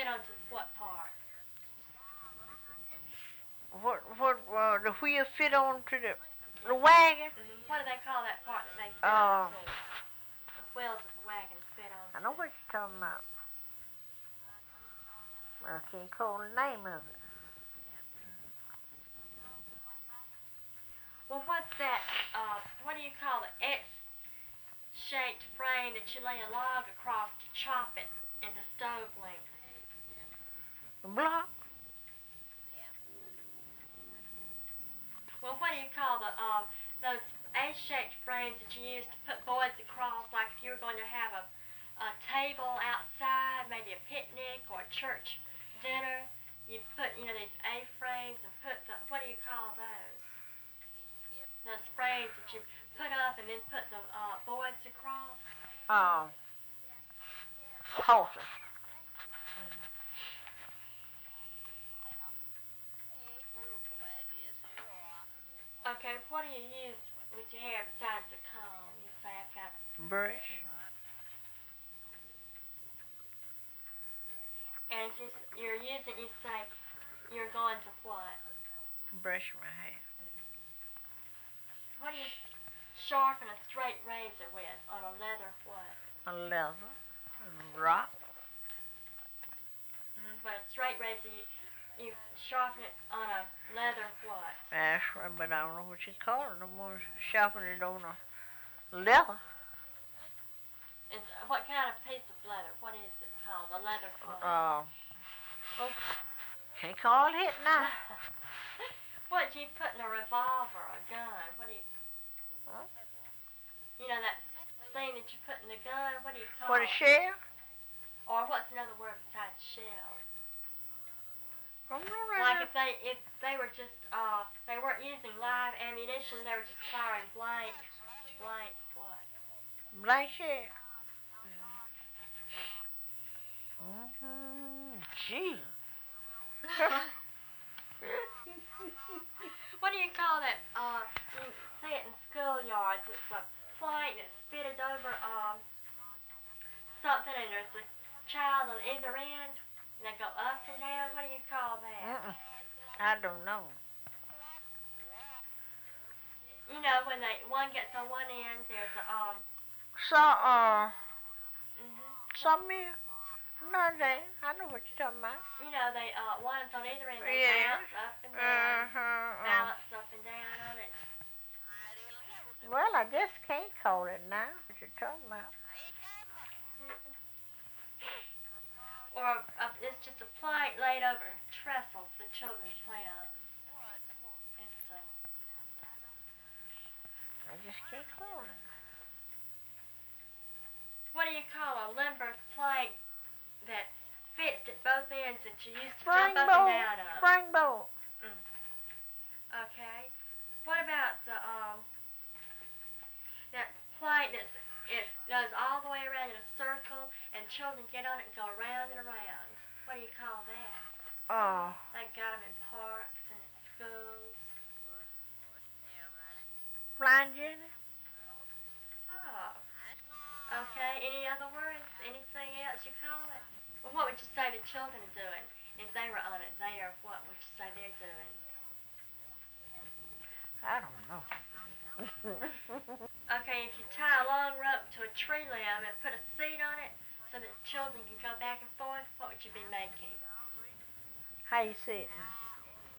onto what part? What the wheel fit onto the wagon? What do they call that part that they fit onto? The wheels of the wagon fit onto. I know what you're talking about. I can't call the name of it. Well, what's that? What do you call the X-shaped frame that you lay a log across to chop it into stove length? A block? Well, what do you call those A-shaped frames that you use to put boards across, like if you were going to have a table outside, maybe a picnic or a church dinner? You put, these A-frames and put what do you call those? Those frames that you put up and then put the boards across? Horses. Okay, what do you use with your hair besides the comb? You say I've got a brush. And if you're using, you say you're going to what? Brush my hair. What do you sharpen a straight razor with on a leather what? A leather. A rock. But a straight razor, you sharpen it on a leather what? That's right, but I don't know what you call it no more. Sharpen it on a leather. It's, what kind of piece of leather? What is it called? A leather what? Oh, can't call it now. What do you put in a revolver or a gun? What do you... Huh? You know that thing that you put in the gun? What do you call What, a shell? Or what's another word besides shell? Right. Like if they were just they weren't using live ammunition, they were just firing blank what? Blank shell. Jesus. What do you call that? You see it in schoolyards. It's a plank that's fitted over something, and there's a child on either end, and they go up and down. What do you call that? I don't know. You know, when one gets on one end, there's a something here. No, I know what you're talking about. You know, they one's on either end. They bounce up and down, balance up and down on it. Well, I just can't call it now. What you're talking about? Or it's just a plank laid over trestles the children play on. It's I just can't call it. What do you call a limber plank that's fixed at both ends that you used to jump up and down on? Springboard. Okay. What about that plank it goes all the way around in a circle and children get on it and go around and around? What do you call that? They got them in parks and at schools. Flying Jenny. Oh. Okay. Any other words? Anything else you call it? Well, what would you say the children are doing if they were on it there? What would you say they're doing? I don't know. Okay, if you tie a long rope to a tree limb and put a seat on it so that children can go back and forth, what would you be making? How you sitting?